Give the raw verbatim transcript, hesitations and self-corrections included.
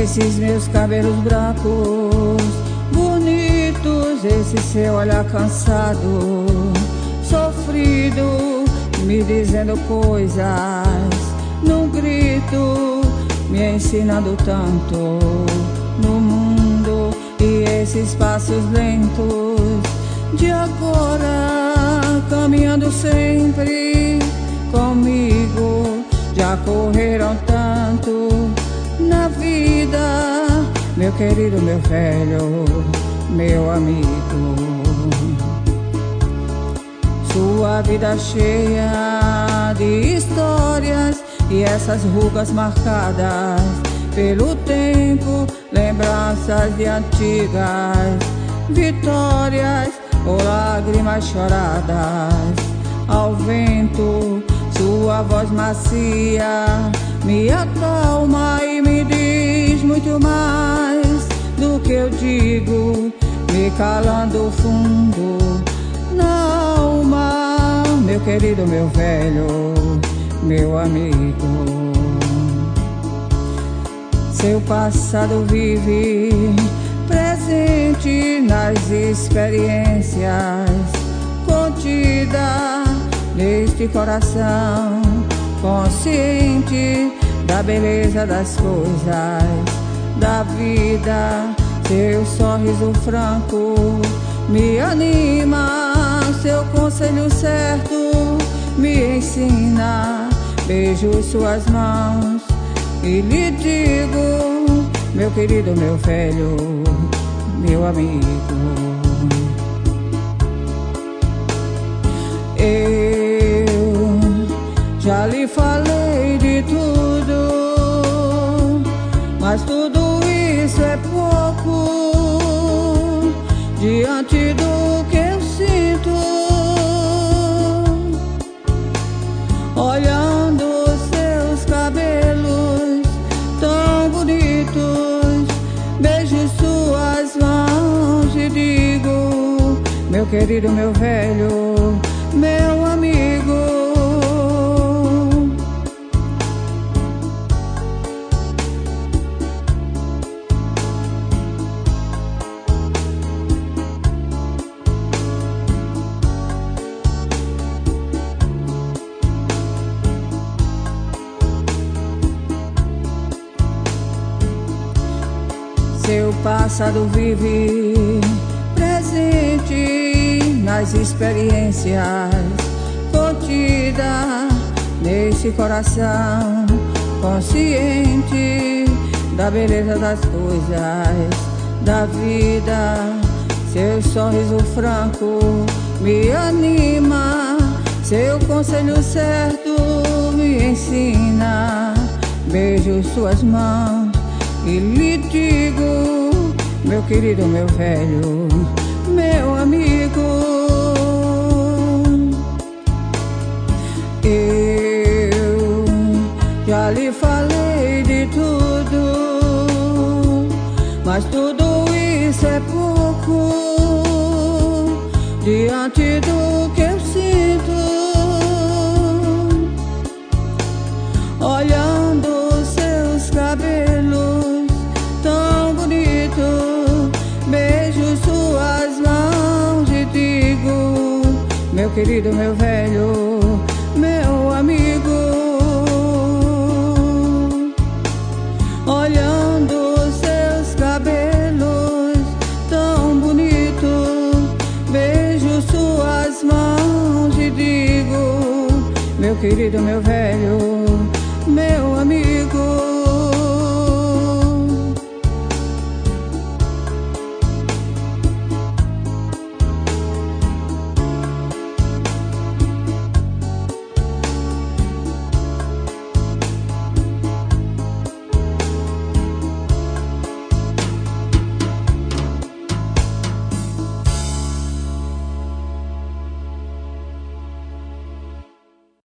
esses meus cabelos brancos, bonitos, esse seu olhar cansado, sofrido, me dizendo coisas num grito, me ensinando tanto no mundo. E esses passos lentos de agora, caminhando sempre comigo, já correram tanto na vida, meu querido, meu velho, meu amigo. Sua vida cheia de histórias e essas rugas marcadas pelo tempo, lembranças de antigas vitórias ou lágrimas choradas ao vento. Sua voz macia me acalma e me diz muito mais do que eu digo, me calando fundo na alma, meu querido, meu velho, meu amigo. Seu passado vive presente nas experiências contidas neste coração, consciente da beleza das coisas da vida. Seu sorriso franco me anima, seu conselho certo me ensina. Beijo suas mãos e lhe digo, meu querido, meu velho, meu amigo. Eu já lhe falei de tudo, mas tudo isso é pouco diante do que eu sinto, olhando seus cabelos tão bonitos, beijo suas mãos e digo, meu querido, meu velho, meu amigo. Seu passado vive presente nas experiências contidas nesse coração, consciente da beleza das coisas da vida. Seu sorriso franco me anima, seu conselho certo me ensina. Beijo suas mãos e lhe digo, meu querido, meu velho, meu amigo. Eu já lhe falei de tudo, mas tudo isso é pouco diante do que eu sinto, olhando seus cabelos tão bonitos, beijo suas mãos e digo, meu querido, meu velho, meu amigo. Olhando seus cabelos tão bonitos, beijo suas mãos e digo, meu querido, meu velho, meu